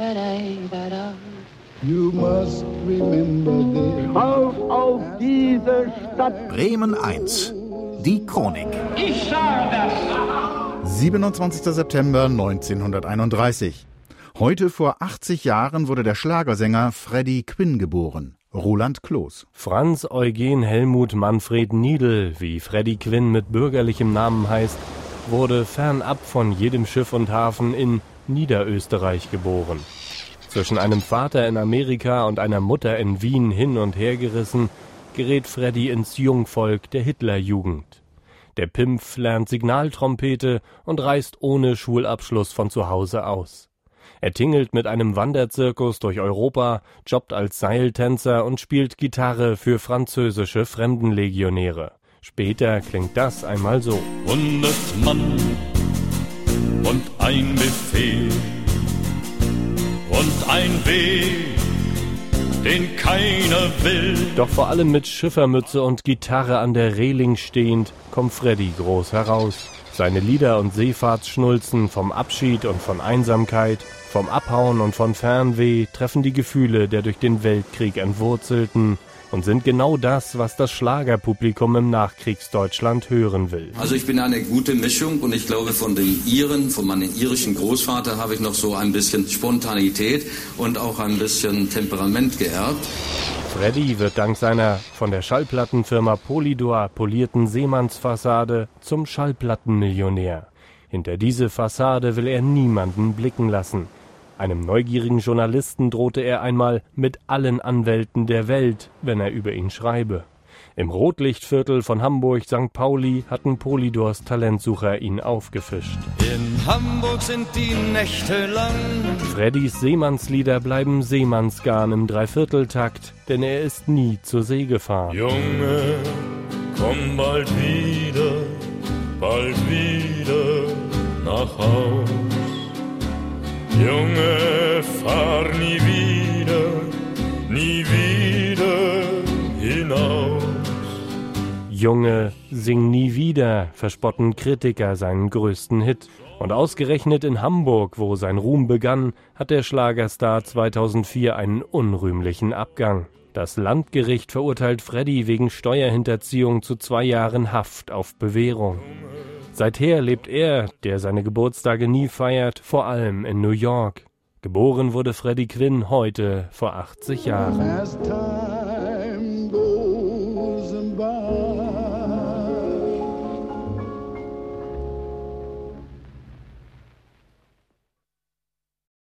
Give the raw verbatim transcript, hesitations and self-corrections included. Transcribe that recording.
You must remember this. Auf, auf diese Stadt! Bremen eins. Die Chronik. Ich sage das! siebenundzwanzigster September neunzehnhunderteinunddreißig. Heute vor achtzig Jahren wurde der Schlagersänger Freddie Quinn geboren. Roland Kloß. Franz Eugen Helmut Manfred Niedl, wie Freddie Quinn mit bürgerlichem Namen heißt, wurde fernab von jedem Schiff und Hafen in Niederösterreich geboren. Zwischen einem Vater in Amerika und einer Mutter in Wien hin und her gerissen, gerät Freddie ins Jungvolk der Hitlerjugend. Der Pimpf lernt Signaltrompete und reist ohne Schulabschluss von zu Hause aus. Er tingelt mit einem Wanderzirkus durch Europa, jobbt als Seiltänzer und spielt Gitarre für französische Fremdenlegionäre. Später klingt das einmal so. Hundert Mann und ein Befehl und ein Weg, den keiner will. Doch vor allem mit Schiffermütze und Gitarre an der Reling stehend, kommt Freddie groß heraus. Seine Lieder und Seefahrtsschnulzen vom Abschied und von Einsamkeit, vom Abhauen und von Fernweh treffen die Gefühle der durch den Weltkrieg Entwurzelten und sind genau das, was das Schlagerpublikum im Nachkriegsdeutschland hören will. Also ich bin eine gute Mischung und ich glaube, von den Iren, von meinem irischen Großvater habe ich noch so ein bisschen Spontanität und auch ein bisschen Temperament geerbt. Freddie wird dank seiner von der Schallplattenfirma Polydor polierten Seemannsfassade zum Schallplattenmillionär. Hinter diese Fassade will er niemanden blicken lassen. Einem neugierigen Journalisten drohte er einmal mit allen Anwälten der Welt, wenn er über ihn schreibe. Im Rotlichtviertel von Hamburg Sankt Pauli hatten Polydors Talentsucher ihn aufgefischt. In Hamburg sind die Nächte lang. Freddys Seemannslieder bleiben Seemannsgarn im Dreivierteltakt, denn er ist nie zur See gefahren. Junge, komm bald wieder, bald wieder nach Haus. Junge, fahr nie wieder, nie wieder hinaus. Junge, sing nie wieder, verspotten Kritiker seinen größten Hit. Und ausgerechnet in Hamburg, wo sein Ruhm begann, hat der Schlagerstar zweitausendvier einen unrühmlichen Abgang. Das Landgericht verurteilt Freddie wegen Steuerhinterziehung zu zwei Jahren Haft auf Bewährung. Seither lebt er, der seine Geburtstage nie feiert, vor allem in New York. Geboren wurde Freddie Quinn heute vor achtzig Jahren.